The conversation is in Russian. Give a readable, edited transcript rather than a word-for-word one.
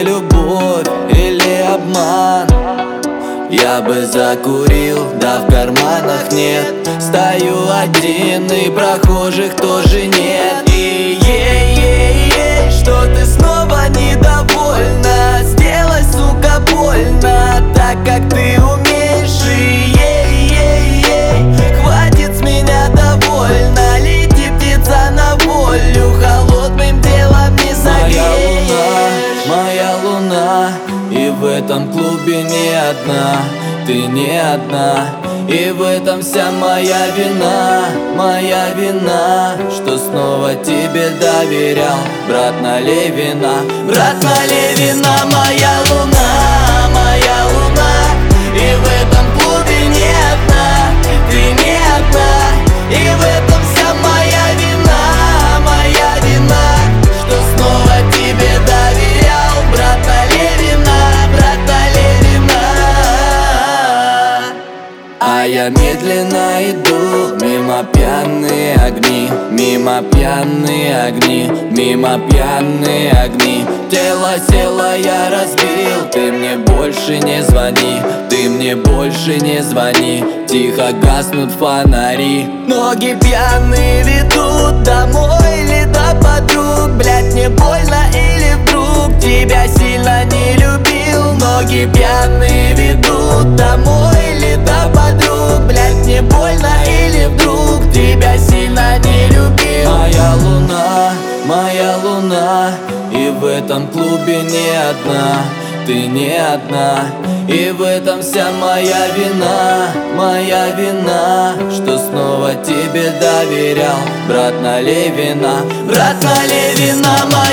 ли любовь, или обман? Я бы закурил, да в карманах нет. Стою один, и прохожих тоже нет. И ей-ей-ей, что ты снова недовольна? Сделай, сука, больно, так как ты умеешь. И ей-ей-ей, хватит с меня довольно. Лети, птица, на волю, холодным делом не согреешь. Моя луна, и в этом клубе не одна, ты не одна. И в этом вся моя вина, что снова тебе доверял. Брат, налей вина, брат, налей вина. Моя луна, и в этом клубе не одна, ты не одна. И в этом вся моя вина, что снова тебе доверял. Брат, налей вина, брат, налей вина. А я медленно иду мимо пьяные огни, мимо пьяные огни, мимо пьяные огни. Тело село я разбил, ты мне больше не звони, ты мне больше не звони. Тихо гаснут фонари, ноги пьяные ведут домой или до подруг. Блять, мне больно или вдруг тебя сильно не любил? Ноги пьяные ведут домой или до подруг. Блять, мне больно или вдруг тебя сильно не любил? Моя луна, и в этом клубе не одна, ты не одна. И в этом вся моя вина, что снова тебе доверял. Брат, налей вина, брат, налей вина.